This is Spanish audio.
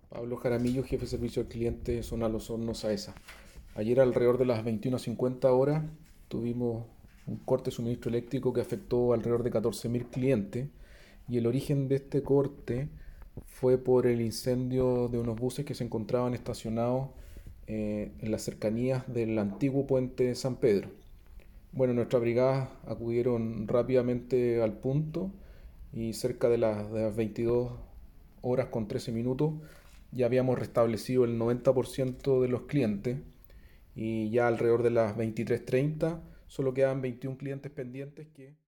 Pablo Jaramillo, jefe de servicio al cliente, Zona Los Hornos AESA. Ayer alrededor de las 21:50 horas tuvimos un corte de suministro eléctrico que afectó alrededor de 14.000 clientes y el origen de este corte fue por el incendio de unos buses que se encontraban estacionados en las cercanías del antiguo puente San Pedro. Bueno, nuestras brigadas acudieron rápidamente al punto y cerca de las 22 horas con 13 minutos ya habíamos restablecido el 90% de los clientes y ya alrededor de las 23:30 solo quedan 21 clientes pendientes que